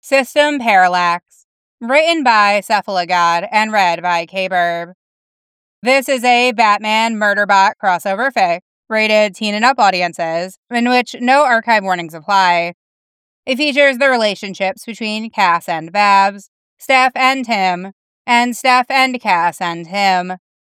System Parallax, written by Cephalogod and read by K-Burb. This is a Batman Murderbot crossover fic, rated teen and up audiences, in which no archive warnings apply. It features the relationships between Cass and Babs, Steph and Tim, and Steph and Cass and Tim.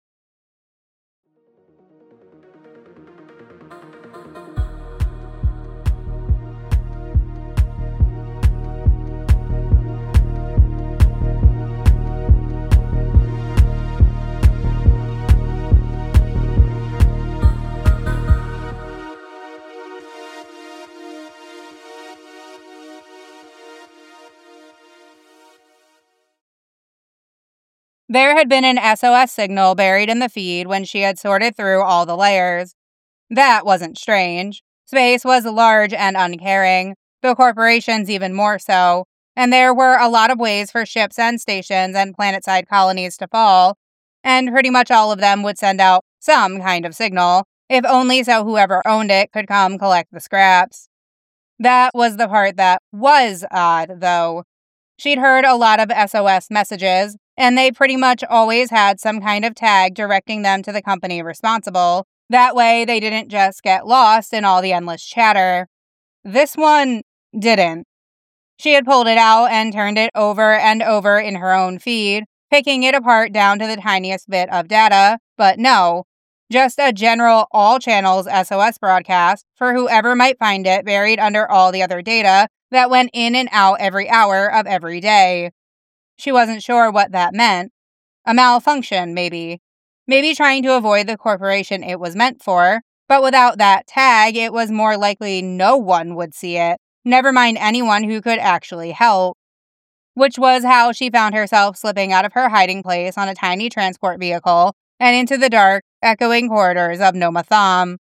There had been an SOS signal buried in the feed when she had sorted through all the layers. That wasn't strange. Space was large and uncaring, the corporations even more so, and there were a lot of ways for ships and stations and planetside colonies to fall, and pretty much all of them would send out some kind of signal, if only so whoever owned it could come collect the scraps. That was the part that was odd, though. She'd heard a lot of SOS messages, and they pretty much always had some kind of tag directing them to the company responsible. That way, they didn't just get lost in all the endless chatter. This one didn't. She had pulled it out and turned it over and over in her own feed, picking it apart down to the tiniest bit of data, but no. Just a general all channels SOS broadcast for whoever might find it buried under all the other data that went in and out every hour of every day. She wasn't sure what that meant. A malfunction, maybe. Maybe trying to avoid the corporation it was meant for, but without that tag, it was more likely no one would see it, never mind anyone who could actually help. Which was how she found herself slipping out of her hiding place on a tiny transport vehicle and into the dark, echoing corridors of Noma Thom.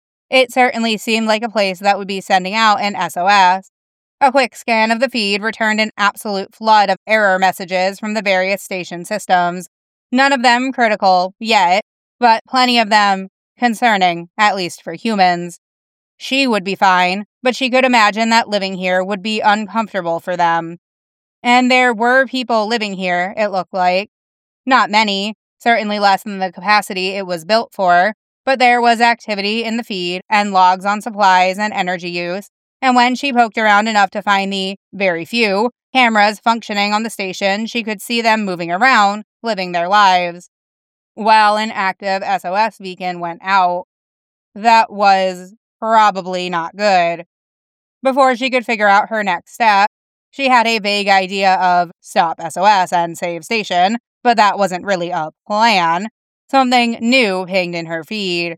It certainly seemed like a place that would be sending out an SOS. A quick scan of the feed returned an absolute flood of error messages from the various station systems. None of them critical yet, but plenty of them concerning, at least for humans. She would be fine, but she could imagine that living here would be uncomfortable for them. And there were people living here, it looked like. Not many, certainly less than the capacity it was built for, but there was activity in the feed and logs on supplies and energy use. And when she poked around enough to find the very few cameras functioning on the station, she could see them moving around, living their lives. While an active SOS beacon went out. That was probably not good. Before she could figure out her next step, she had a vague idea of stop SOS and save station, but that wasn't really a plan. Something new pinged in her feed.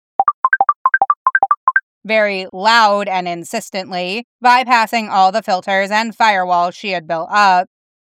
Very loud and insistently, bypassing all the filters and firewalls she had built up.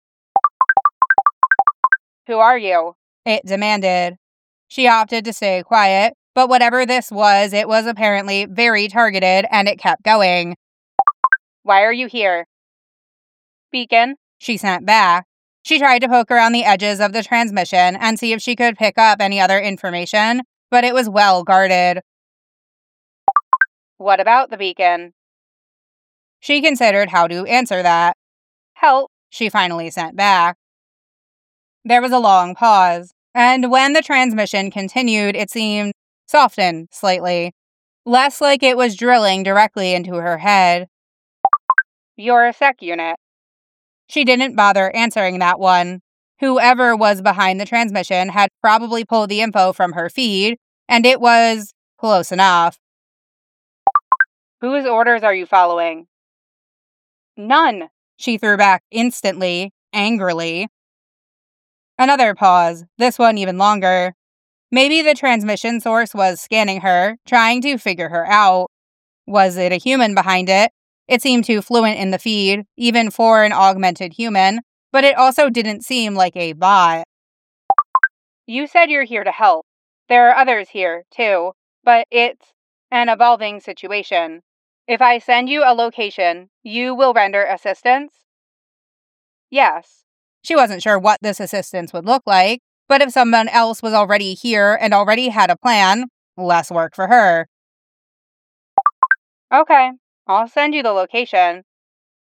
"Who are you?" it demanded. She opted to stay quiet, but whatever this was, it was apparently very targeted, and it kept going. "Why are you here?" "Beacon," she sent back. She tried to poke around the edges of the transmission and see if she could pick up any other information, but it was well guarded. "What about the beacon?" She considered how to answer that. "Help," she finally sent back. There was a long pause, and when the transmission continued, it seemed softened slightly, less like it was drilling directly into her head. "Your sec unit." She didn't bother answering that one. Whoever was behind the transmission had probably pulled the info from her feed, and it was close enough. "Whose orders are you following?" "None," she threw back instantly, angrily. Another pause, this one even longer. Maybe the transmission source was scanning her, trying to figure her out. Was it a human behind it? It seemed too fluent in the feed, even for an augmented human, but it also didn't seem like a bot. "You said you're here to help. There are others here, too, but it's an evolving situation. If I send you a location, you will render assistance?" "Yes." She wasn't sure what this assistance would look like, but if someone else was already here and already had a plan, less work for her. "Okay, I'll send you the location."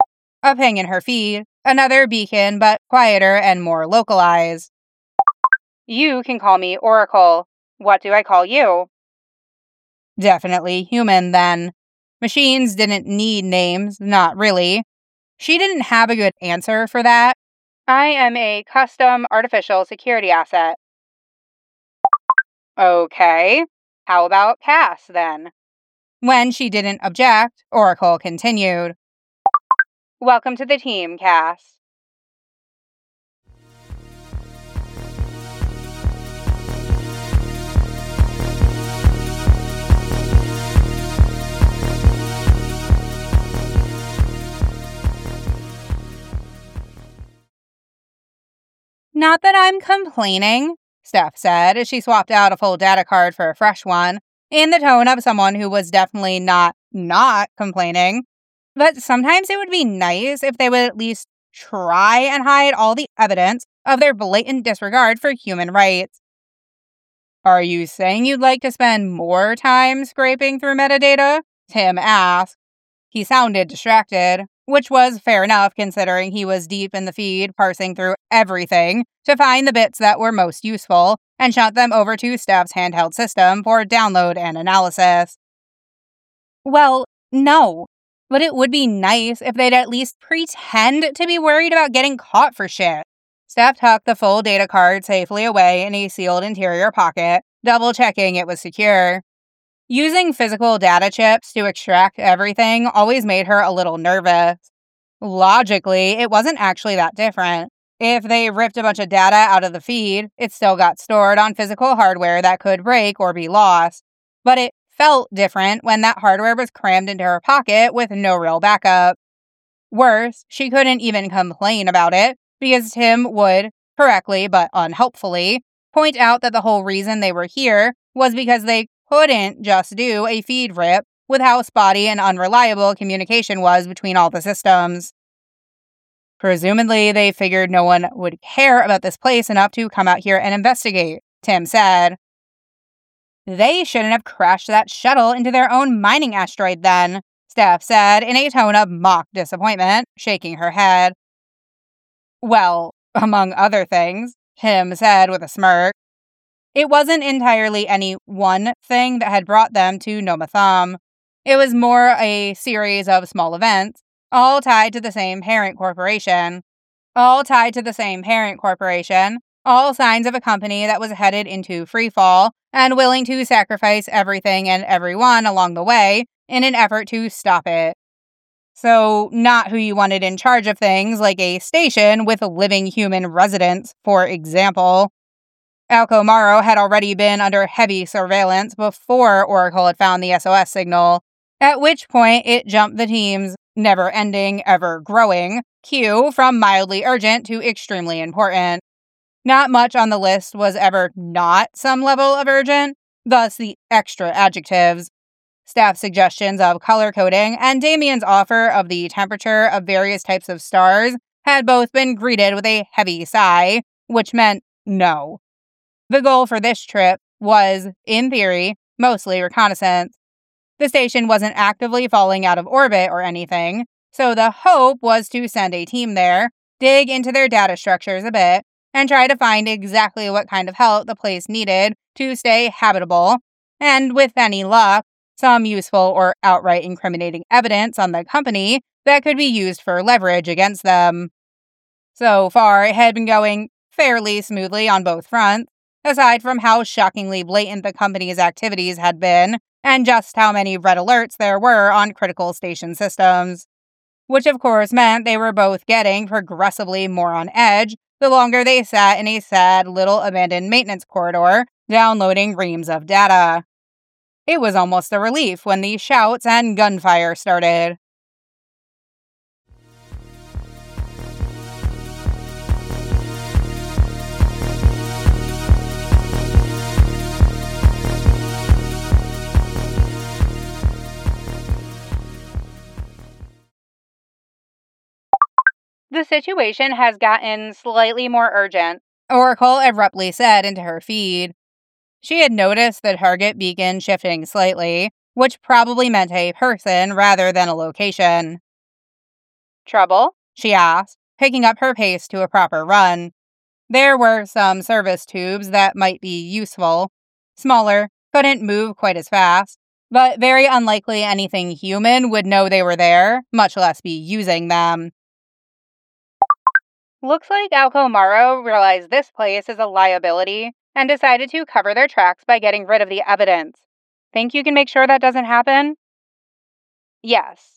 A ping in her feed, another beacon but quieter and more localized. You can call me Oracle. What do I call you? Definitely human, then. Machines didn't need names, not really. She didn't have a good answer for that. I am a custom artificial security asset. Okay. How about Cass, then? When she didn't object, Oracle continued. Welcome to the team, Cass. Not that I'm complaining, Steph said as she swapped out a full data card for a fresh one, in the tone of someone who was definitely not complaining. But sometimes it would be nice if they would at least try and hide all the evidence of their blatant disregard for human rights. Are you saying you'd like to spend more time scraping through metadata? Tim asked. He sounded distracted, which was fair enough considering he was deep in the feed parsing through everything to find the bits that were most useful and shunt them over to Steph's handheld system for download and analysis. Well, no, but it would be nice if they'd at least pretend to be worried about getting caught for shit. Steph tucked the full data card safely away in a sealed interior pocket, double-checking it was secure. Using physical data chips to extract everything always made her a little nervous. Logically, it wasn't actually that different. If they ripped a bunch of data out of the feed, it still got stored on physical hardware that could break or be lost. But it felt different when that hardware was crammed into her pocket with no real backup. Worse, she couldn't even complain about it because Tim would, correctly but unhelpfully, point out that the whole reason they were here was because they couldn't just do a feed rip with how spotty and unreliable communication was between all the systems. Presumably, they figured no one would care about this place enough to come out here and investigate, Tim said. They shouldn't have crashed that shuttle into their own mining asteroid then, Steph said in a tone of mock disappointment, shaking her head. Well, among other things, Tim said with a smirk. It wasn't entirely any one thing that had brought them to Noma Thumb. It was more a series of small events, all tied to the same parent corporation. All signs of a company that was headed into freefall and willing to sacrifice everything and everyone along the way in an effort to stop it. So, not who you wanted in charge of things like a station with living human residents, for example. Alcomaro had already been under heavy surveillance before Oracle had found the SOS signal, at which point it jumped the team's never-ending, ever-growing queue from mildly urgent to extremely important. Not much on the list was ever not some level of urgent, thus the extra adjectives. Staff suggestions of color coding and Damien's offer of the temperature of various types of stars had both been greeted with a heavy sigh, which meant no. The goal for this trip was, in theory, mostly reconnaissance. The station wasn't actively falling out of orbit or anything, so the hope was to send a team there, dig into their data structures a bit, and try to find exactly what kind of help the place needed to stay habitable, and with any luck, some useful or outright incriminating evidence on the company that could be used for leverage against them. So far, it had been going fairly smoothly on both fronts, aside from how shockingly blatant the company's activities had been, and just how many red alerts there were on critical station systems. Which of course meant they were both getting progressively more on edge the longer they sat in a sad little abandoned maintenance corridor, downloading reams of data. It was almost a relief when the shouts and gunfire started. The situation has gotten slightly more urgent, Oracle abruptly said into her feed. She had noticed the target beacon shifting slightly, which probably meant a person rather than a location. Trouble? She asked, picking up her pace to a proper run. There were some service tubes that might be useful. Smaller, couldn't move quite as fast, but very unlikely anything human would know they were there, much less be using them. Looks like Alcomaro realized this place is a liability and decided to cover their tracks by getting rid of the evidence. Think you can make sure that doesn't happen? Yes.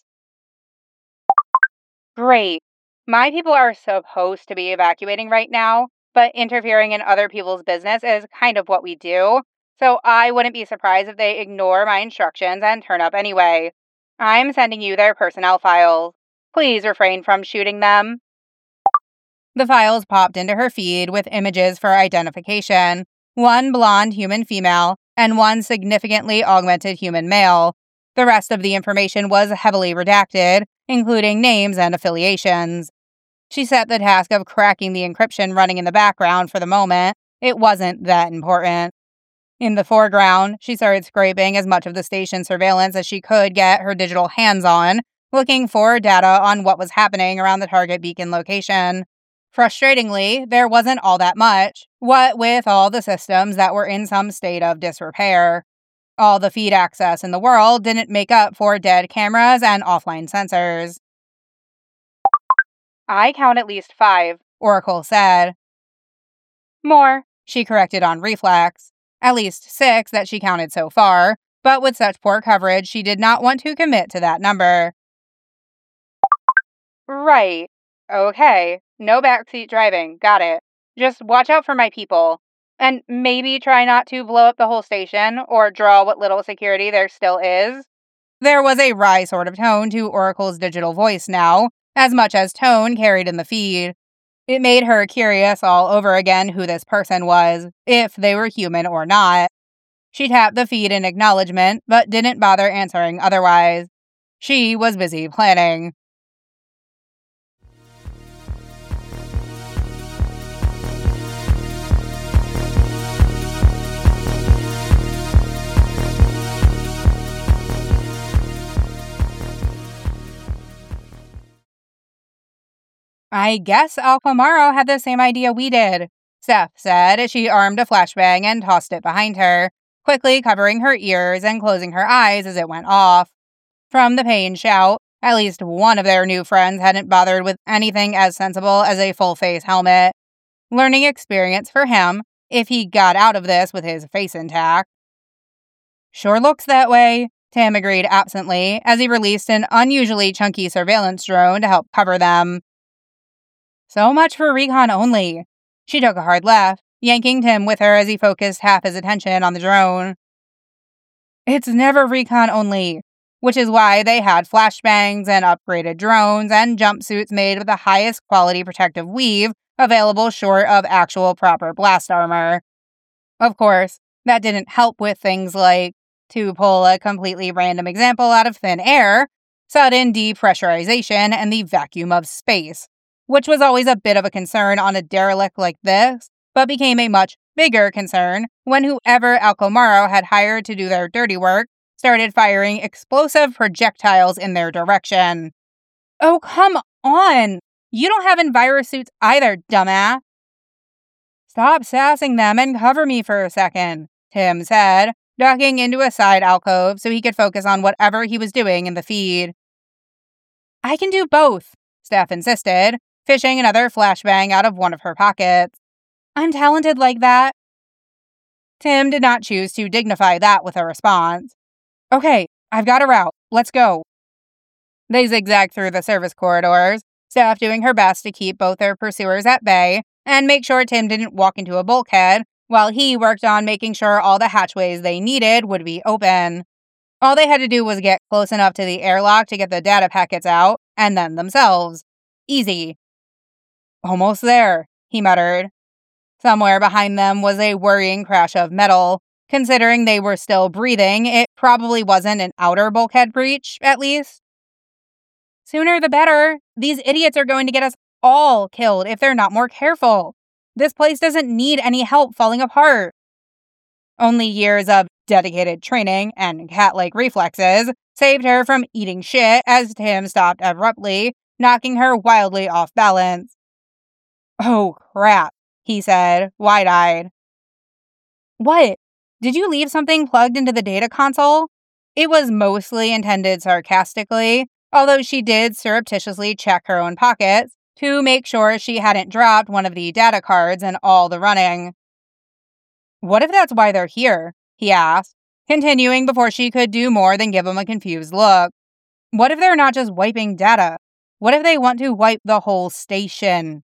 Great. My people are supposed to be evacuating right now, but interfering in other people's business is kind of what we do, so I wouldn't be surprised if they ignore my instructions and turn up anyway. I'm sending you their personnel files. Please refrain from shooting them. The files popped into her feed with images for identification, one blonde human female and one significantly augmented human male. The rest of the information was heavily redacted, including names and affiliations. She set the task of cracking the encryption running in the background for the moment. It wasn't that important. In the foreground, she started scraping as much of the station surveillance as she could get her digital hands on, looking for data on what was happening around the target beacon location. Frustratingly, there wasn't all that much, what with all the systems that were in some state of disrepair. All the feed access in the world didn't make up for dead cameras and offline sensors. I count at least 5, Oracle said. More, she corrected on reflex. At least 6 that she counted so far, but with such poor coverage, she did not want to commit to that number. Right. Okay. No backseat driving. Got it. Just watch out for my people. And maybe try not to blow up the whole station or draw what little security there still is. There was a wry sort of tone to Oracle's digital voice now, as much as tone carried in the feed. It made her curious all over again who this person was, if they were human or not. She tapped the feed in acknowledgement, but didn't bother answering otherwise. She was busy planning. I guess Alcomaro had the same idea we did, Steph said as she armed a flashbang and tossed it behind her, quickly covering her ears and closing her eyes as it went off. From the pain shout, at least one of their new friends hadn't bothered with anything as sensible as a full-face helmet. Learning experience for him, if he got out of this with his face intact. Sure looks that way, Tim agreed absently as he released an unusually chunky surveillance drone to help cover them. So much for recon only. She took a hard left, yanking Tim with her as he focused half his attention on the drone. It's never recon only, which is why they had flashbangs and upgraded drones and jumpsuits made with the highest quality protective weave available short of actual proper blast armor. Of course, that didn't help with things like, to pull a completely random example out of thin air, sudden depressurization and the vacuum of space, which was always a bit of a concern on a derelict like this, but became a much bigger concern when whoever Alcomaro had hired to do their dirty work started firing explosive projectiles in their direction. Oh, come on! You don't have envirosuits either, dumbass! Stop sassing them and cover me for a second, Tim said, ducking into a side alcove so he could focus on whatever he was doing in the feed. I can do both, Steph insisted, fishing another flashbang out of one of her pockets. I'm talented like that. Tim did not choose to dignify that with a response. Okay, I've got a route. Let's go. They zigzagged through the service corridors, Steph doing her best to keep both their pursuers at bay and make sure Tim didn't walk into a bulkhead, while he worked on making sure all the hatchways they needed would be open. All they had to do was get close enough to the airlock to get the data packets out, and then themselves. Easy. Almost there, he muttered. Somewhere behind them was a worrying crash of metal. Considering they were still breathing, it probably wasn't an outer bulkhead breach, at least. Sooner the better. These idiots are going to get us all killed if they're not more careful. This place doesn't need any help falling apart. Only years of dedicated training and cat-like reflexes saved her from eating shit as Tim stopped abruptly, knocking her wildly off balance. "Oh, crap," he said, wide-eyed. "What? Did you leave something plugged into the data console?" It was mostly intended sarcastically, although she did surreptitiously check her own pockets to make sure she hadn't dropped one of the data cards in all the running. "What if that's why they're here?" he asked, continuing before she could do more than give him a confused look. "What if they're not just wiping data? What if they want to wipe the whole station?"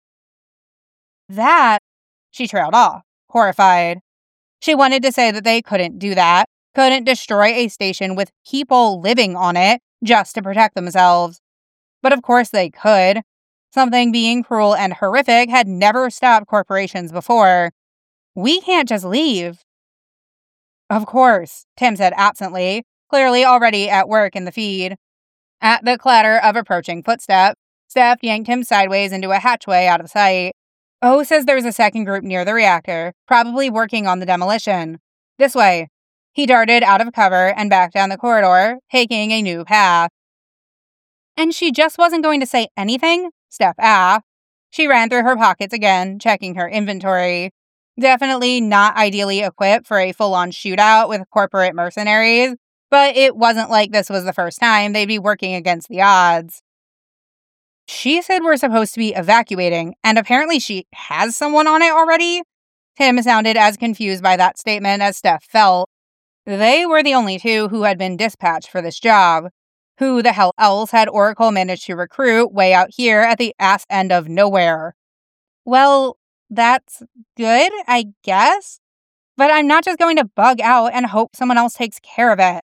That, she trailed off, horrified. She wanted to say that they couldn't do that, couldn't destroy a station with people living on it just to protect themselves. But of course they could. Something being cruel and horrific had never stopped corporations before. "We can't just leave." "Of course," Tim said absently, clearly already at work in the feed. At the clatter of approaching footsteps, Steph yanked him sideways into a hatchway out of sight. "O says there's a second group near the reactor, probably working on the demolition. This way." He darted out of cover and back down the corridor, taking a new path. "And she just wasn't going to say anything?" Steph asked. She ran through her pockets again, checking her inventory. Definitely not ideally equipped for a full-on shootout with corporate mercenaries, but it wasn't like this was the first time they'd be working against the odds. "She said we're supposed to be evacuating, and apparently she has someone on it already?" Tim sounded as confused by that statement as Steph felt. They were the only two who had been dispatched for this job. Who the hell else had Oracle managed to recruit way out here at the ass end of nowhere? "Well, that's good, I guess. But I'm not just going to bug out and hope someone else takes care of it."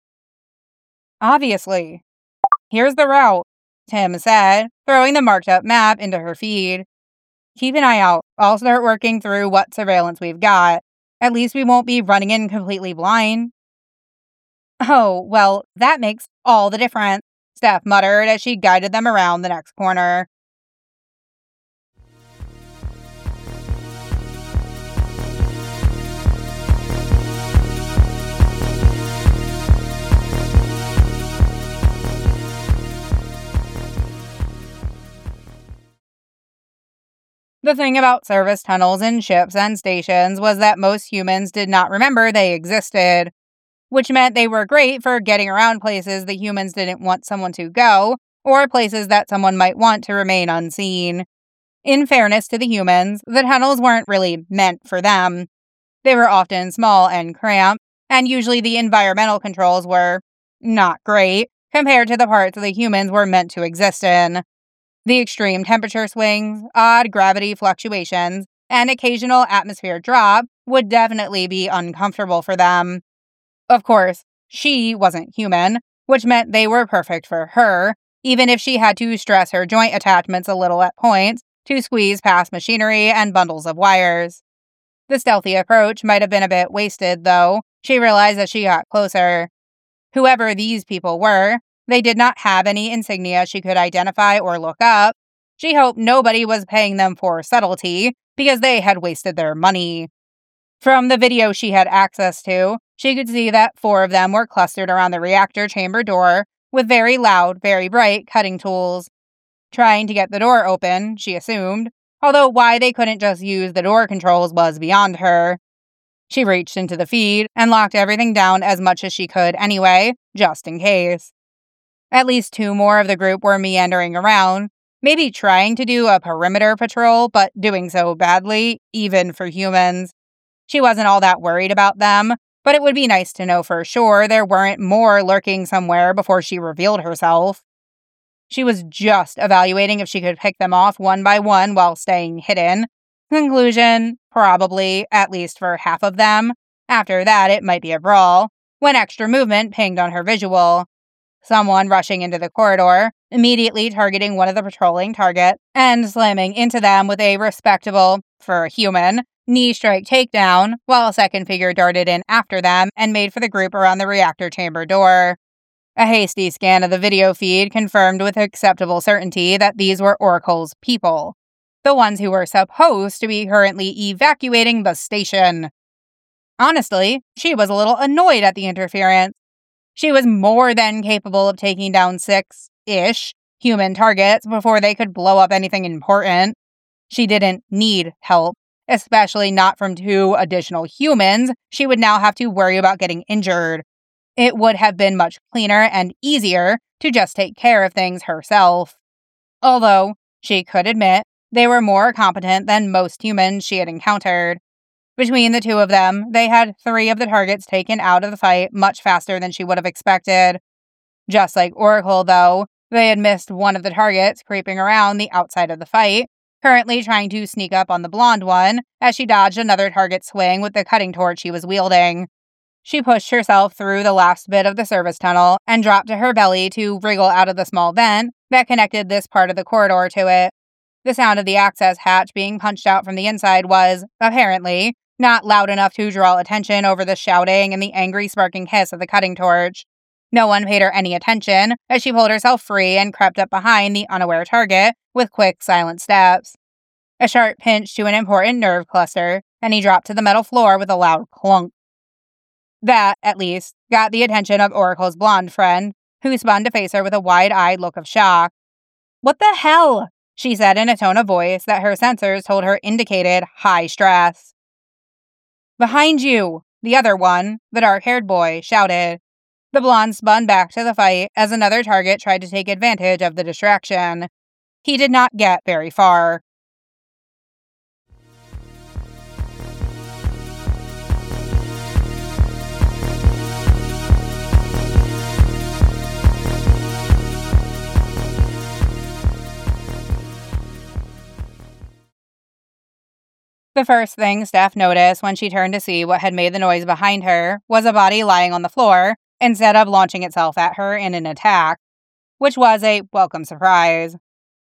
"Obviously. Here's the route," Tim said, throwing the marked up map into her feed. "Keep an eye out. I'll start working through what surveillance we've got. At least we won't be running in completely blind." "Oh, well, that makes all the difference," Steph muttered as she guided them around the next corner. The thing about service tunnels in ships and stations was that most humans did not remember they existed, which meant they were great for getting around places the humans didn't want someone to go, or places that someone might want to remain unseen. In fairness to the humans, the tunnels weren't really meant for them. They were often small and cramped, and usually the environmental controls were not great compared to the parts the humans were meant to exist in. The extreme temperature swings, odd gravity fluctuations, and occasional atmosphere drop would definitely be uncomfortable for them. Of course, she wasn't human, which meant they were perfect for her, even if she had to stress her joint attachments a little at points to squeeze past machinery and bundles of wires. The stealthy approach might have been a bit wasted, though, she realized as she got closer. Whoever these people were, they did not have any insignia she could identify or look up. She hoped nobody was paying them for subtlety, because they had wasted their money. From the video she had access to, she could see that 4 of them were clustered around the reactor chamber door, with very loud, very bright cutting tools. Trying to get the door open, she assumed, although why they couldn't just use the door controls was beyond her. She reached into the feed and locked everything down as much as she could anyway, just in case. At least 2 more of the group were meandering around, maybe trying to do a perimeter patrol, but doing so badly, even for humans. She wasn't all that worried about them, but it would be nice to know for sure there weren't more lurking somewhere before she revealed herself. She was just evaluating if she could pick them off one by one while staying hidden. Conclusion, probably, at least for half of them. After that, it might be a brawl, when extra movement pinged on her visual. Someone rushing into the corridor, immediately targeting one of the patrolling targets, and slamming into them with a respectable, for a human, knee-strike takedown, while a second figure darted in after them and made for the group around the reactor chamber door. A hasty scan of the video feed confirmed with acceptable certainty that these were Oracle's people, the ones who were supposed to be currently evacuating the station. Honestly, she was a little annoyed at the interference. She was more than capable of taking down 6-ish human targets before they could blow up anything important. She didn't need help, especially not from 2 additional humans. She would now have to worry about getting injured. It would have been much cleaner and easier to just take care of things herself. Although, she could admit, they were more competent than most humans she had encountered. Between the 2 of them, they had 3 of the targets taken out of the fight much faster than she would have expected. Just like Oracle, though, they had missed one of the targets creeping around the outside of the fight, currently trying to sneak up on the blonde one as she dodged another target swing with the cutting torch she was wielding. She pushed herself through the last bit of the service tunnel and dropped to her belly to wriggle out of the small vent that connected this part of the corridor to it. The sound of the access hatch being punched out from the inside was, apparently, not loud enough to draw attention over the shouting and the angry sparking hiss of the cutting torch. No one paid her any attention as she pulled herself free and crept up behind the unaware target with quick, silent steps. A sharp pinch to an important nerve cluster, and he dropped to the metal floor with a loud clunk. That, at least, got the attention of Oracle's blonde friend, who spun to face her with a wide-eyed look of shock. "What the hell?" she said in a tone of voice that her sensors told her indicated high stress. "Behind you!" the other one, the dark-haired boy, shouted. The blonde spun back to the fight as another target tried to take advantage of the distraction. He did not get very far. The first thing Steph noticed when she turned to see what had made the noise behind her was a body lying on the floor instead of launching itself at her in an attack, which was a welcome surprise.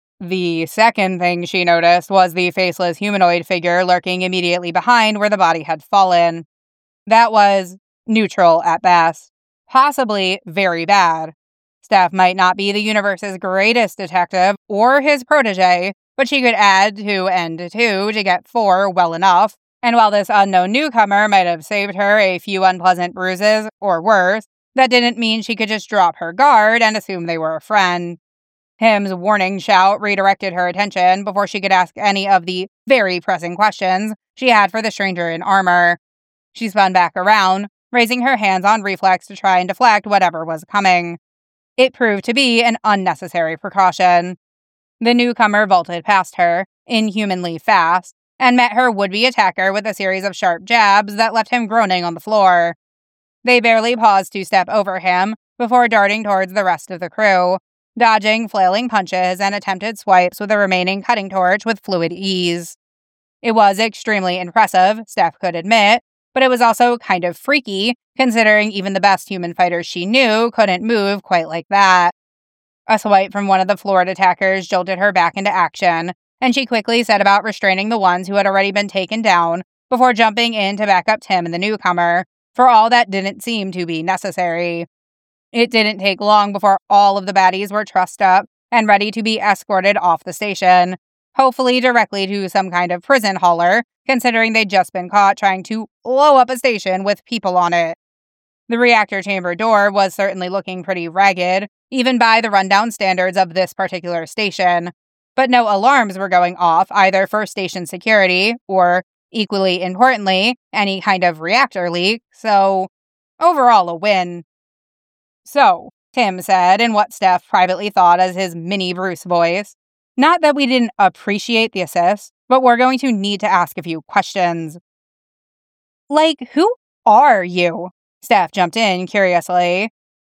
The second thing she noticed was the faceless humanoid figure lurking immediately behind where the body had fallen. That was neutral at best, possibly very bad. Steph might not be the universe's greatest detective or his protege, but she could add 2 and 2 to get 4 well enough, and while this unknown newcomer might have saved her a few unpleasant bruises, or worse, that didn't mean she could just drop her guard and assume they were a friend. Tim's warning shout redirected her attention before she could ask any of the very pressing questions she had for the stranger in armor. She spun back around, raising her hands on reflex to try and deflect whatever was coming. It proved to be an unnecessary precaution. The newcomer vaulted past her, inhumanly fast, and met her would-be attacker with a series of sharp jabs that left him groaning on the floor. They barely paused to step over him before darting towards the rest of the crew, dodging flailing punches and attempted swipes with the remaining cutting torch with fluid ease. It was extremely impressive, Steph could admit, but it was also kind of freaky, considering even the best human fighters she knew couldn't move quite like that. A swipe from one of the floored attackers jolted her back into action, and she quickly set about restraining the ones who had already been taken down before jumping in to back up Tim and the newcomer, for all that didn't seem to be necessary. It didn't take long before all of the baddies were trussed up and ready to be escorted off the station, hopefully directly to some kind of prison hauler, considering they'd just been caught trying to blow up a station with people on it. The reactor chamber door was certainly looking pretty ragged, even by the rundown standards of this particular station, but no alarms were going off either for station security or, equally importantly, any kind of reactor leak, so overall a win. "So," Tim said in what Steph privately thought as his mini Bruce voice, "not that we didn't appreciate the assist, but we're going to need to ask a few questions." "Like, who are you?" Steph jumped in curiously.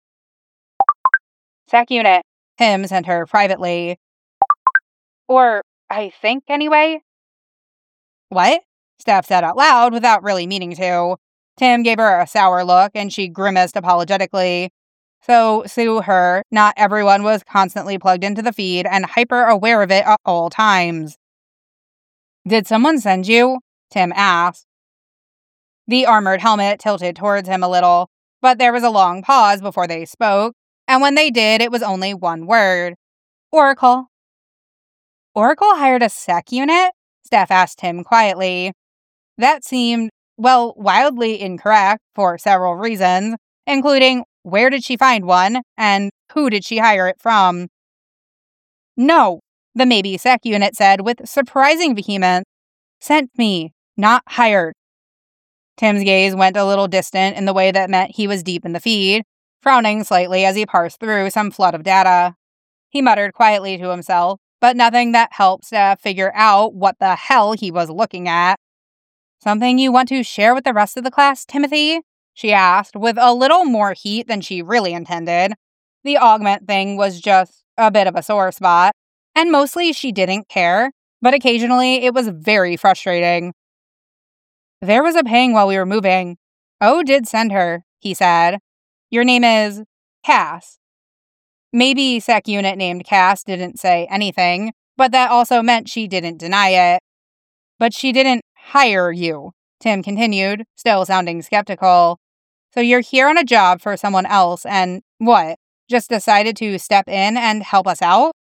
"Sec unit," Tim sent her privately. "Or, I think, anyway." "What?" Steph said out loud without really meaning to. Tim gave her a sour look and she grimaced apologetically. So, sue her, not everyone was constantly plugged into the feed and hyper-aware of it at all times. "Did someone send you?" Tim asked. The armored helmet tilted towards him a little, but there was a long pause before they spoke, and when they did, it was only one word. "Oracle." "Oracle hired a sec unit?" Steph asked him quietly. That seemed, well, wildly incorrect for several reasons, including where did she find one, and who did she hire it from? No, the Maybe Sec unit said with surprising vehemence. Sent me, not hired. Tim's gaze went a little distant in the way that meant he was deep in the feed, frowning slightly as he parsed through some flood of data. He muttered quietly to himself, but nothing that helped Steph figure out what the hell he was looking at. Something you want to share with the rest of the class, Timothy? She asked, with a little more heat than she really intended. The augment thing was just a bit of a sore spot, and mostly she didn't care, but occasionally it was very frustrating. There was a ping while we were moving. O did send her, he said. Your name is Cass. Maybe Sec unit named Cass didn't say anything, but that also meant she didn't deny it. But she didn't hire you, Tim continued, still sounding skeptical. So you're here on a job for someone else and, what, just decided to step in and help us out?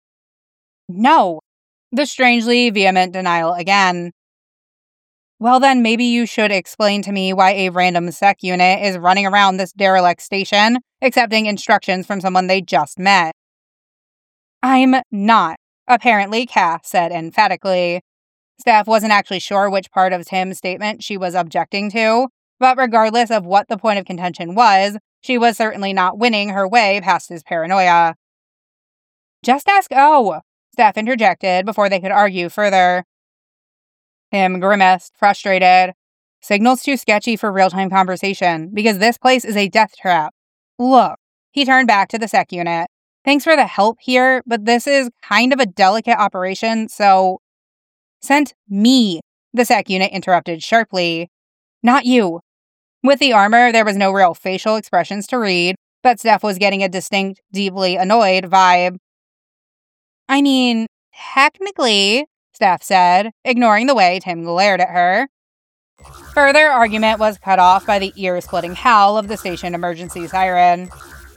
No. The strangely vehement denial again. Well then, maybe you should explain to me why a random Sec unit is running around this derelict station, accepting instructions from someone they just met. I'm not, apparently Cass said emphatically. Steph wasn't actually sure which part of Tim's statement she was objecting to, but regardless of what the point of contention was, she was certainly not winning her way past his paranoia. Just ask O, Steph interjected before they could argue further. Tim grimaced, frustrated. Signal's too sketchy for real-time conversation, because this place is a death trap. Look, he turned back to the Sec unit. Thanks for the help here, but this is kind of a delicate operation, so... Sent me, the Sec unit interrupted sharply. Not you. With the armor, there was no real facial expressions to read, but Steph was getting a distinct, deeply annoyed vibe. I mean, technically, Steph said, ignoring the way Tim glared at her. Further argument was cut off by the ear-splitting howl of the station emergency siren.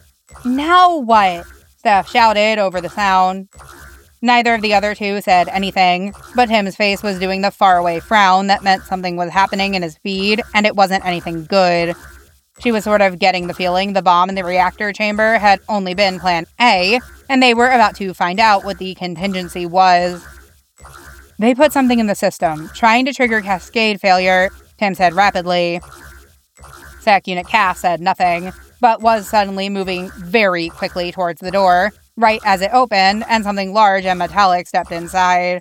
Now what? Steph shouted over the sound. Neither of the other two said anything, but Tim's face was doing the faraway frown that meant something was happening in his feed, and it wasn't anything good. She was sort of getting the feeling the bomb in the reactor chamber had only been Plan A, and they were about to find out what the contingency was. They put something in the system, trying to trigger cascade failure, Tim said rapidly. Sec Unit Cass said nothing, but was suddenly moving very quickly towards the door, right as it opened, and something large and metallic stepped inside.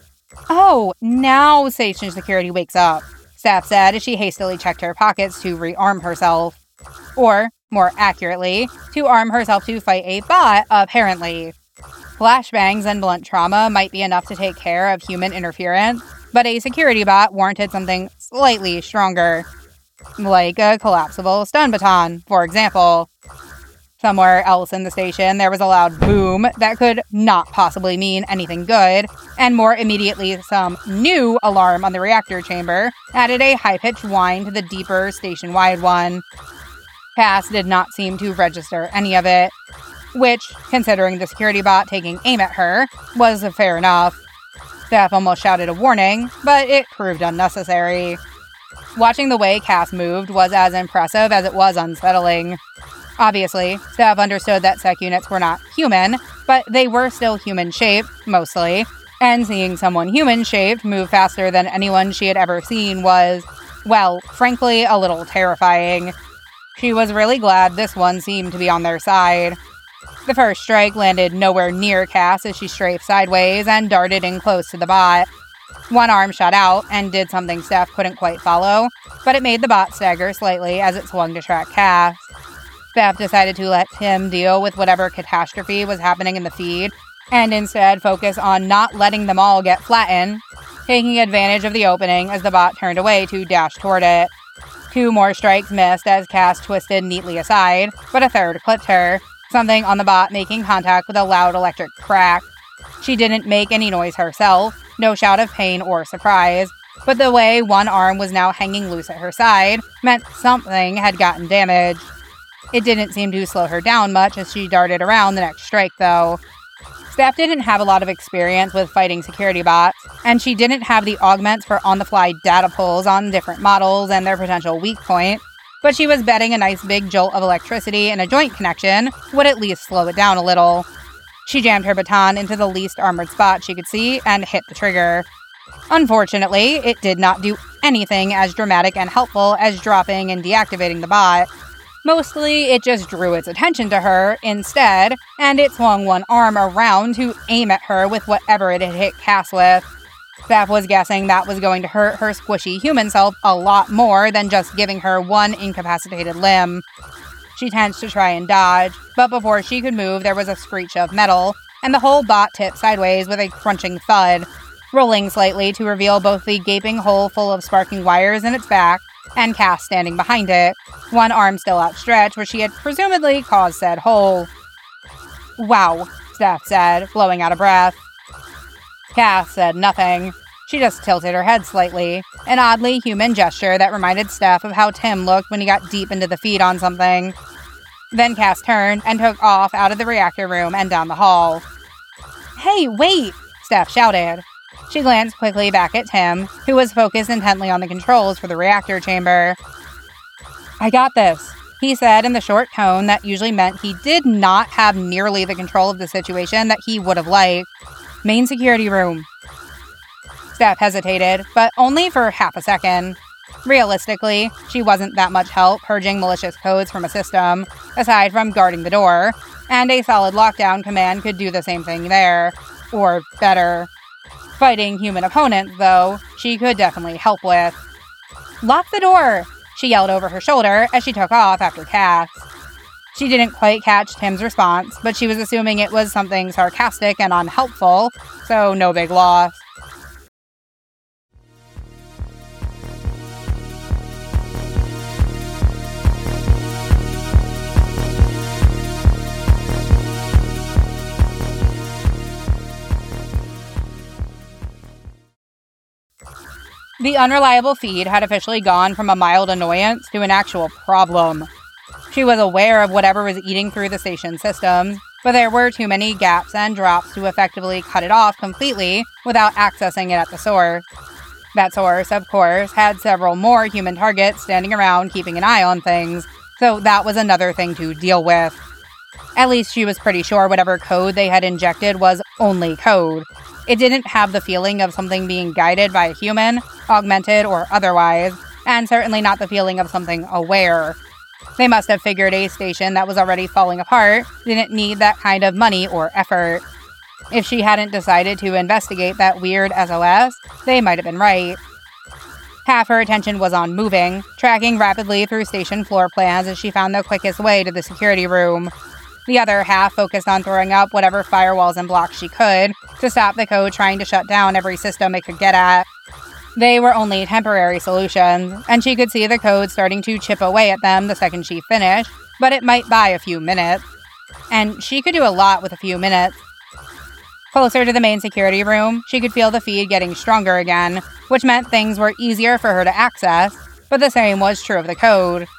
Oh, now station security wakes up, Steph said as she hastily checked her pockets to rearm herself. Or, more accurately, to arm herself to fight a bot, apparently. Flashbangs and blunt trauma might be enough to take care of human interference, but a security bot warranted something slightly stronger. Like a collapsible stun baton, for example. Somewhere else in the station, there was a loud boom that could not possibly mean anything good, and more immediately some new alarm on the reactor chamber added a high-pitched whine to the deeper station-wide one. Cass did not seem to register any of it, which, considering the security bot taking aim at her, was fair enough. Steph almost shouted a warning, but it proved unnecessary. Watching the way Cass moved was as impressive as it was unsettling. Obviously, Steph understood that Sec units were not human, but they were still human-shaped, mostly, and seeing someone human-shaped move faster than anyone she had ever seen was, well, frankly, a little terrifying. She was really glad this one seemed to be on their side. The first strike landed nowhere near Cass as she strafed sideways and darted in close to the bot. One arm shot out and did something Steph couldn't quite follow, but it made the bot stagger slightly as it swung to track Cass. Steph decided to let Tim deal with whatever catastrophe was happening in the feed, and instead focus on not letting them all get flattened, taking advantage of the opening as the bot turned away to dash toward it. 2 more strikes missed as Cass twisted neatly aside, but a third clipped her, something on the bot making contact with a loud electric crack. She didn't make any noise herself, no shout of pain or surprise, but the way one arm was now hanging loose at her side meant something had gotten damaged. It didn't seem to slow her down much as she darted around the next strike, though. Steph didn't have a lot of experience with fighting security bots, and she didn't have the augments for on-the-fly data pulls on different models and their potential weak point, but she was betting a nice big jolt of electricity and a joint connection would at least slow it down a little. She jammed her baton into the least armored spot she could see and hit the trigger. Unfortunately, it did not do anything as dramatic and helpful as dropping and deactivating the bot. Mostly, it just drew its attention to her instead, and it swung one arm around to aim at her with whatever it had hit Cass with. Steph was guessing that was going to hurt her squishy human self a lot more than just giving her one incapacitated limb. She tensed to try and dodge, but before she could move, there was a screech of metal, and the whole bot tipped sideways with a crunching thud, rolling slightly to reveal both the gaping hole full of sparking wires in its back and Cass standing behind it, one arm still outstretched where she had presumably caused said hole. "Wow," Steph said, blowing out a breath. Cass said nothing. She just tilted her head slightly, an oddly human gesture that reminded Steph of how Tim looked when he got deep into the feed on something. Then Cass turned and took off out of the reactor room and down the hall. "Hey, wait!" Steph shouted. She glanced quickly back at Tim, who was focused intently on the controls for the reactor chamber. "I got this," he said in the short tone that usually meant he did not have nearly the control of the situation that he would have liked. "Main security room." Steph hesitated, but only for half a second. Realistically, she wasn't that much help purging malicious codes from a system, aside from guarding the door, and a solid lockdown command could do the same thing there. Or better. Fighting human opponents, though, she could definitely help with. "Lock the door!" she yelled over her shoulder as she took off after Cass. She didn't quite catch Tim's response, but she was assuming it was something sarcastic and unhelpful, so no big loss. The unreliable feed had officially gone from a mild annoyance to an actual problem. She was aware of whatever was eating through the station systems, but there were too many gaps and drops to effectively cut it off completely without accessing it at the source. That source, of course, had several more human targets standing around keeping an eye on things, so that was another thing to deal with. At least she was pretty sure whatever code they had injected was only code. It didn't have the feeling of something being guided by a human, augmented or otherwise, and certainly not the feeling of something aware. They must have figured a station that was already falling apart didn't need that kind of money or effort. If she hadn't decided to investigate that weird SOS, they might have been right. Half her attention was on moving, tracking rapidly through station floor plans as she found the quickest way to the security room. The other half focused on throwing up whatever firewalls and blocks she could to stop the code trying to shut down every system it could get at. They were only temporary solutions, and she could see the code starting to chip away at them the second she finished, but it might buy a few minutes. And she could do a lot with a few minutes. Closer to the main security room, she could feel the feed getting stronger again, which meant things were easier for her to access, but the same was true of the code.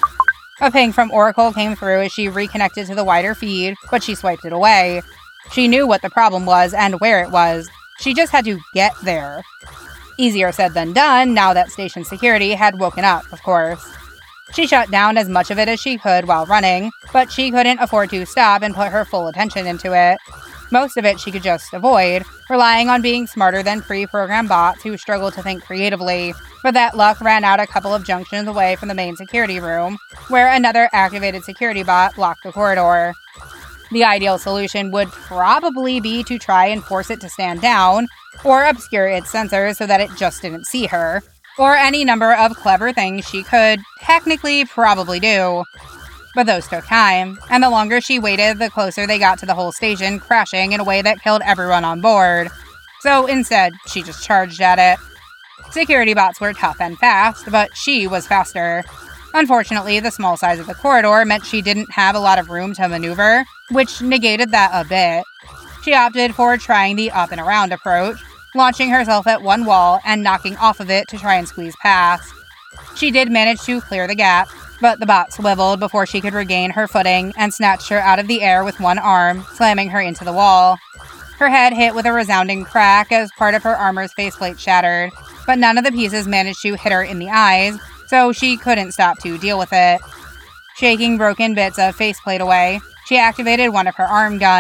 A ping from Oracle came through as she reconnected to the wider feed, but she swiped it away. She knew what the problem was and where it was. She just had to get there. Easier said than done now that station security had woken up, of course. She shut down as much of it as she could while running, but she couldn't afford to stop and put her full attention into it. Most of it she could just avoid, relying on being smarter than pre-programmed bots who struggled to think creatively, but that luck ran out a couple of junctions away from the main security room, where another activated security bot blocked the corridor. The ideal solution would probably be to try and force it to stand down, or obscure its sensors so that it just didn't see her, or any number of clever things she could, technically, probably do. But those took time, and the longer she waited, the closer they got to the whole station crashing in a way that killed everyone on board. So instead, she just charged at it. Security bots were tough and fast, but she was faster. Unfortunately, the small size of the corridor meant she didn't have a lot of room to maneuver, which negated that a bit. She opted for trying the up and around approach, launching herself at one wall and knocking off of it to try and squeeze past. She did manage to clear the gap, but the bot swiveled before she could regain her footing and snatched her out of the air with one arm, slamming her into the wall. Her head hit with a resounding crack as part of her armor's faceplate shattered, but none of the pieces managed to hit her in the eyes, so she couldn't stop to deal with it. Shaking broken bits of faceplate away, she activated one of her arm guns,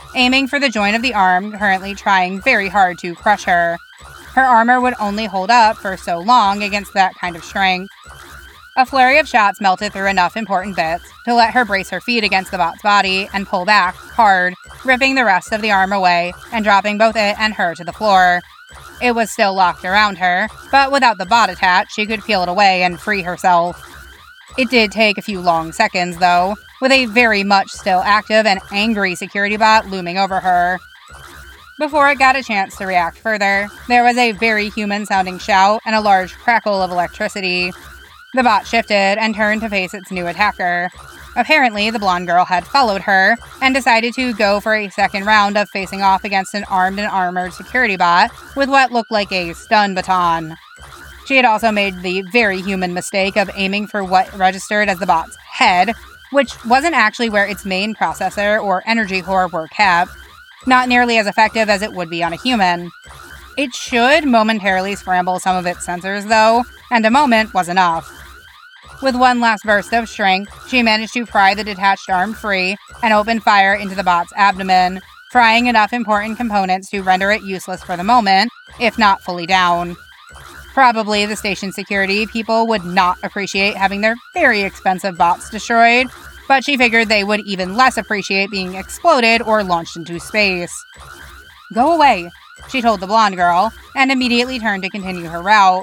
aiming for the joint of the arm, currently trying very hard to crush her. Her armor would only hold up for so long against that kind of strength. A flurry of shots melted through enough important bits to let her brace her feet against the bot's body and pull back hard, ripping the rest of the arm away and dropping both it and her to the floor. It was still locked around her, but without the bot attached, she could peel it away and free herself. It did take a few long seconds, though, with a very much still active and angry security bot looming over her. Before it got a chance to react further, there was a very human-sounding shout and a large crackle of electricity. The bot shifted and turned to face its new attacker. Apparently, the blonde girl had followed her and decided to go for a second round of facing off against an armed and armored security bot with what looked like a stun baton. She had also made the very human mistake of aiming for what registered as the bot's head, which wasn't actually where its main processor or energy core were kept. Not nearly as effective as it would be on a human. It should momentarily scramble some of its sensors, though, and a moment was enough. With one last burst of strength, she managed to pry the detached arm free and open fire into the bot's abdomen, frying enough important components to render it useless for the moment, if not fully down. Probably the station security people would not appreciate having their very expensive bots destroyed, but she figured they would even less appreciate being exploded or launched into space. "Go away," she told the blonde girl, and immediately turned to continue her route.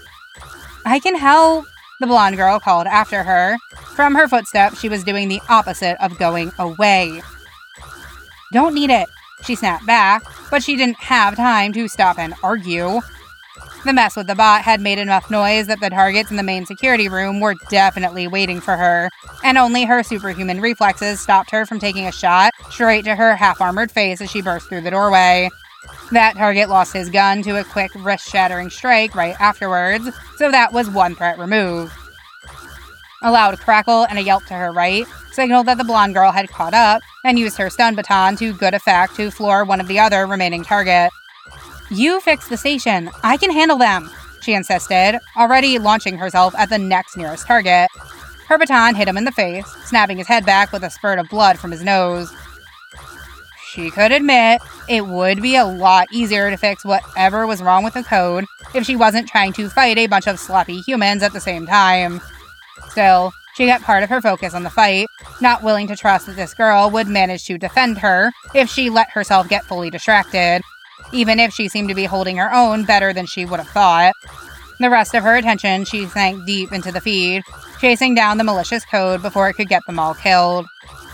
"I can help," the blonde girl called after her. From her footsteps, she was doing the opposite of going away. "Don't need it," she snapped back, but she didn't have time to stop and argue. The mess with the bot had made enough noise that the targets in the main security room were definitely waiting for her, and only her superhuman reflexes stopped her from taking a shot straight to her half-armored face as she burst through the doorway. That target lost his gun to a quick wrist-shattering strike right afterwards, so that was one threat removed. A loud crackle and a yelp to her right signaled that the blonde girl had caught up and used her stun baton to good effect to floor one of the other remaining targets. "You fix the station. I can handle them," she insisted, already launching herself at the next nearest target. Her baton hit him in the face, snapping his head back with a spurt of blood from his nose. She could admit it would be a lot easier to fix whatever was wrong with the code if she wasn't trying to fight a bunch of sloppy humans at the same time. Still, she got part of her focus on the fight, not willing to trust that this girl would manage to defend her if she let herself get fully distracted, even if she seemed to be holding her own better than she would have thought. The rest of her attention she sank deep into the feed, chasing down the malicious code before it could get them all killed.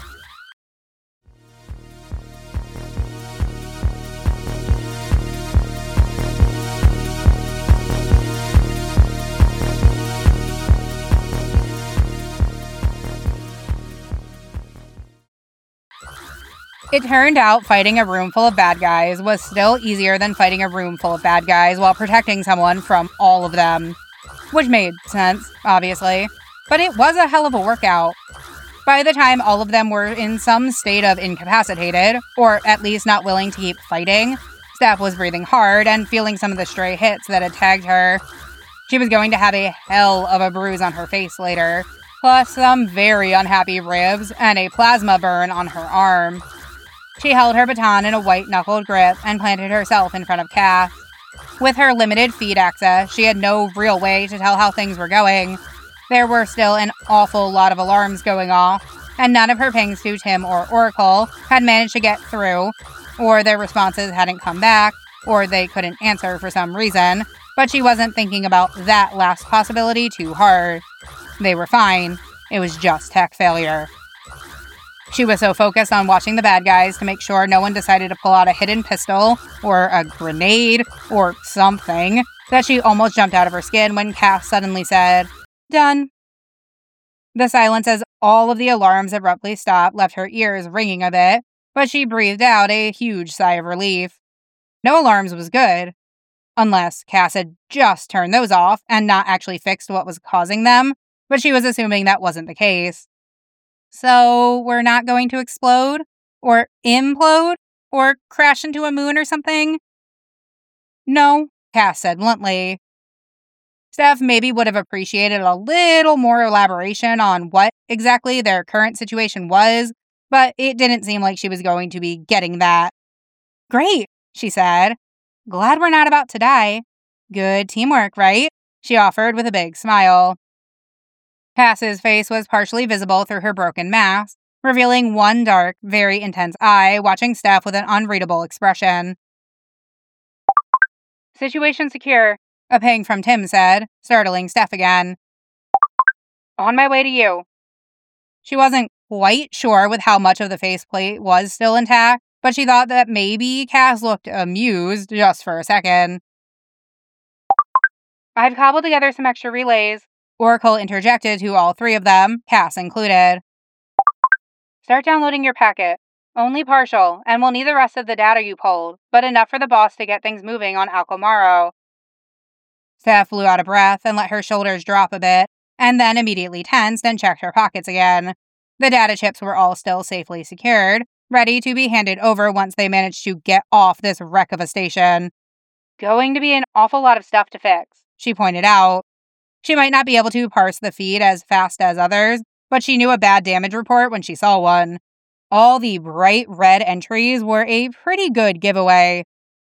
It turned out fighting a room full of bad guys was still easier than fighting a room full of bad guys while protecting someone from all of them. Which made sense, obviously, but it was a hell of a workout. By the time all of them were in some state of incapacitated, or at least not willing to keep fighting, Steph was breathing hard and feeling some of the stray hits that had tagged her. She was going to have a hell of a bruise on her face later, plus some very unhappy ribs and a plasma burn on her arm. She held her baton in a white-knuckled grip and planted herself in front of Cass. With her limited feed access, she had no real way to tell how things were going. There were still an awful lot of alarms going off, and none of her pings to Tim or Oracle had managed to get through, or their responses hadn't come back, or they couldn't answer for some reason, but she wasn't thinking about that last possibility too hard. They were fine. It was just tech failure. She was so focused on watching the bad guys to make sure no one decided to pull out a hidden pistol, or a grenade, or something, that she almost jumped out of her skin when Cass suddenly said, "Done." The silence as all of the alarms abruptly stopped left her ears ringing a bit, but she breathed out a huge sigh of relief. No alarms was good. Unless Cass had just turned those off and not actually fixed what was causing them, but she was assuming that wasn't the case. "So, we're not going to explode? Or implode? Or crash into a moon or something?" "No," Cass said bluntly. Steph maybe would have appreciated a little more elaboration on what exactly their current situation was, but it didn't seem like she was going to be getting that. Great, she said. Glad we're not about to die. Good teamwork, right? She offered with a big smile. Cass's face was partially visible through her broken mask, revealing one dark, very intense eye watching Steph with an unreadable expression. Situation secure, a ping from Tim said, startling Steph again. On my way to you. She wasn't quite sure with how much of the faceplate was still intact, but she thought that maybe Cass looked amused just for a second. I've cobbled together some extra relays, Oracle interjected to all three of them, Cass included. Start downloading your packet. Only partial, and we'll need the rest of the data you pulled, but enough for the boss to get things moving on Alcomaro. Steph blew out a breath and let her shoulders drop a bit, and then immediately tensed and checked her pockets again. The data chips were all still safely secured, ready to be handed over once they managed to get off this wreck of a station. Going to be an awful lot of stuff to fix, she pointed out. She might not be able to parse the feed as fast as others, but she knew a bad damage report when she saw one. All the bright red entries were a pretty good giveaway.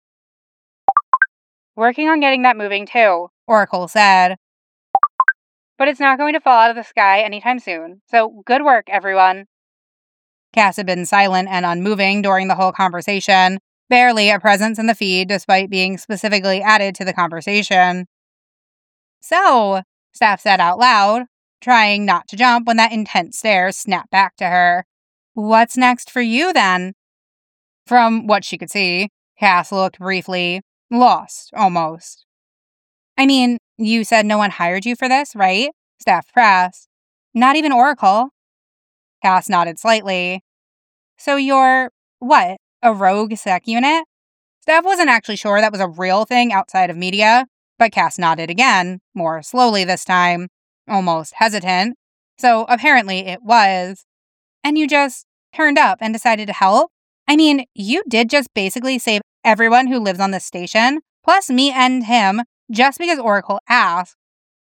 Working on getting that moving too, Oracle said. But it's not going to fall out of the sky anytime soon, so good work, everyone. Cass had been silent and unmoving during the whole conversation, barely a presence in the feed despite being specifically added to the conversation. So, Steph said out loud, trying not to jump when that intense stare snapped back to her. What's next for you, then? From what she could see, Cass looked briefly lost, almost. I mean, you said no one hired you for this, right? Steph pressed. Not even Oracle. Cass nodded slightly. So you're, what, a rogue sec unit? Steph wasn't actually sure that was a real thing outside of media, but Cass nodded again, more slowly this time, almost hesitant. So apparently it was. And you just turned up and decided to help? I mean, you did just basically save everyone who lives on this station, plus me and him, just because Oracle asked.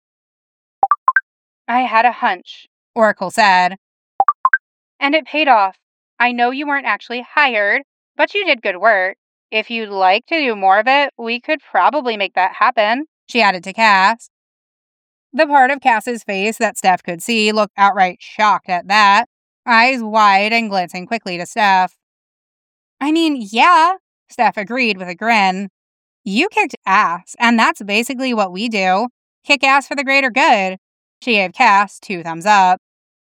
I had a hunch, Oracle said. And it paid off. I know you weren't actually hired, but you did good work. If you'd like to do more of it, we could probably make that happen, she added to Cass. The part of Cass's face that Steph could see looked outright shocked at that, eyes wide and glancing quickly to Steph. I mean, yeah, Steph agreed with a grin. You kicked ass, and that's basically what we do. Kick ass for the greater good. She gave Cass 2 thumbs up.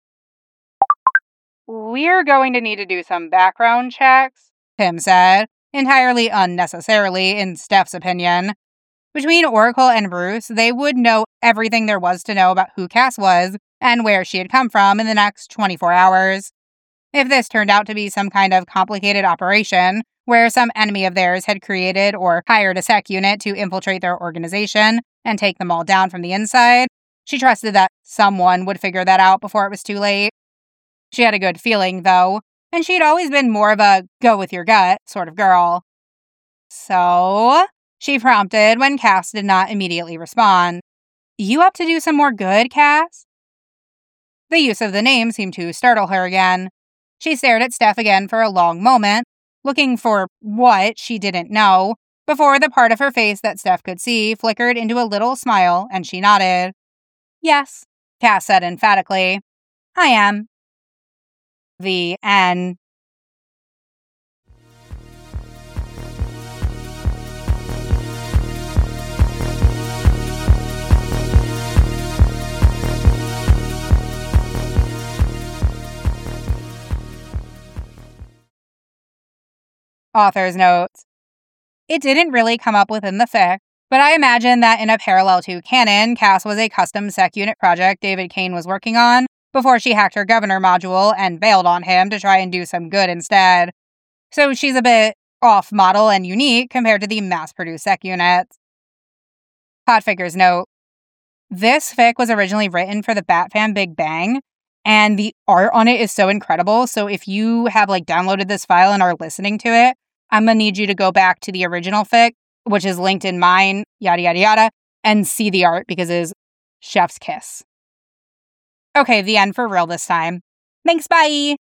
We're going to need to do some background checks, Tim said, entirely unnecessarily in Steph's opinion. Between Oracle and Bruce, they would know everything there was to know about who Cass was and where she had come from in the next 24 hours. If this turned out to be some kind of complicated operation, where some enemy of theirs had created or hired a sec unit to infiltrate their organization and take them all down from the inside, she trusted that someone would figure that out before it was too late. She had a good feeling, though, and she'd always been more of a go-with-your-gut sort of girl. So, she prompted when Cass did not immediately respond. You up to do some more good, Cass? The use of the name seemed to startle her again. She stared at Steph again for a long moment, looking for what she didn't know, before the part of her face that Steph could see flickered into a little smile and she nodded. Yes, Cass said emphatically. I am. The end. Author's notes. It didn't really come up within the fic, but I imagine that in a parallel to canon, Cass was a custom sec unit project David Kane was working on before she hacked her governor module and bailed on him to try and do some good instead. So she's a bit off-model and unique compared to the mass-produced sec units. Podfigure's note. This fic was originally written for the Batfam Big Bang, and the art on it is so incredible, so if you have downloaded this file and are listening to it, I'm going to need you to go back to the original fic, which is linked in mine, yada yada yada, and see the art because it is chef's kiss. Okay, the end for real this time. Thanks, bye!